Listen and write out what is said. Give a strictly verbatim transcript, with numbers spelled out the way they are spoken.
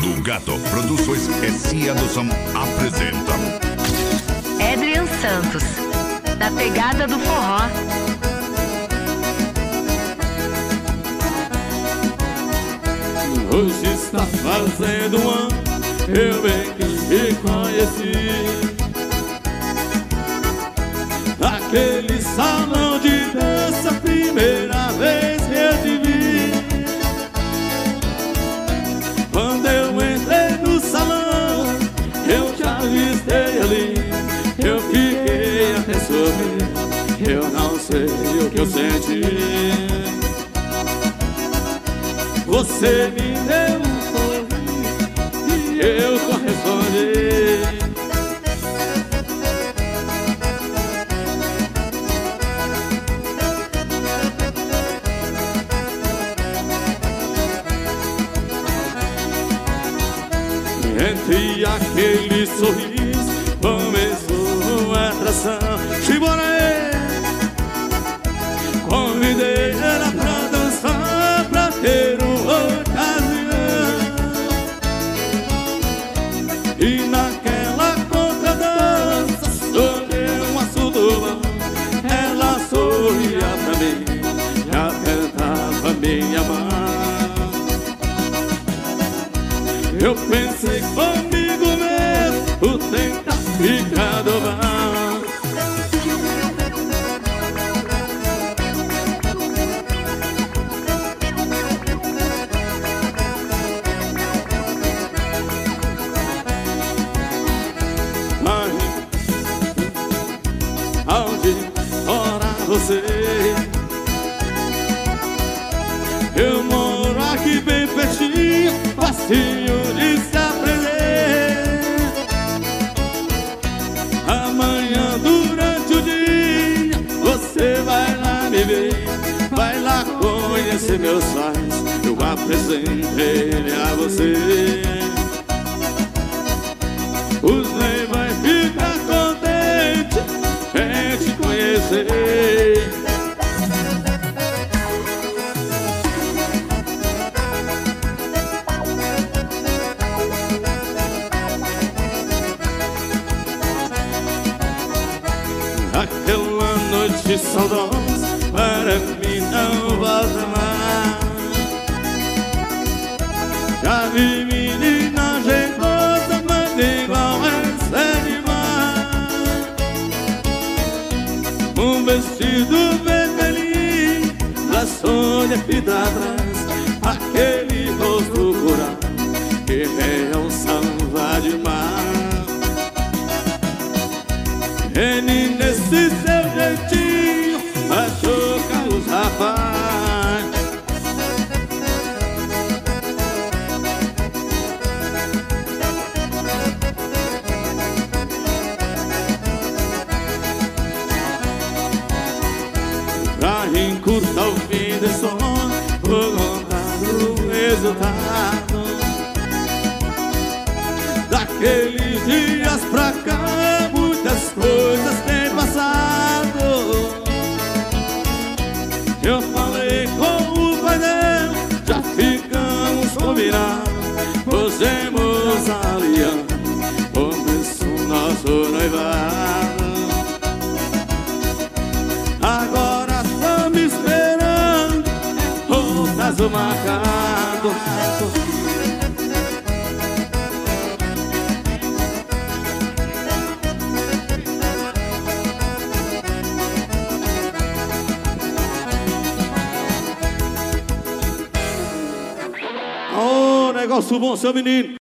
Do Gato Produções e Adoção apresentam Adrian Santos, da Pegada do Forró. Hoje está fazendo um ano, eu bem que te conheci. Aquele salão de dança, primeira vez que eu te vi. Quando eu entrei no salão, eu te avistei ali. Eu fiquei até sorrir, eu não sei o que eu senti. Você me deu um sorriso e eu correspondi. Entre aquele sorriso começou uma atração. Simbora aí! Convidei ela pra dançar, pra ter uma ocasião. E naquela contradança sorriu um açudão. Ela sorria pra mim e apertava minha mão. Eu pensei comigo mesmo, o tempo tá ficando bom. Mas aonde mora você? Eu moro aqui bem pertinho, facinho de se aprender. Amanhã durante o dia você vai lá me ver, vai lá conhecer meus pais, eu apresentei a você. Os Ney vai ficar contente em te conhecer. Aquela noite saudosa para mim não volta mais. Já vi menina jeitosa, mas igual essa é demais. Um vestido vermelhinho, laçou de fita atrás, aquele rosto curado que é um samba demais. Ele nesse seu jeitinho machuca os rapaz. Pra encurtar o fim desse sonho, vou contar o resultado. Daqueles dias pra cá, muitas coisas têm passado. Eu falei com o pai dela, já ficamos combinados. Pusemos a aliança, começou nosso noivado. Agora estamos esperando o prazo marcado. Ô, negócio bom, seu menino.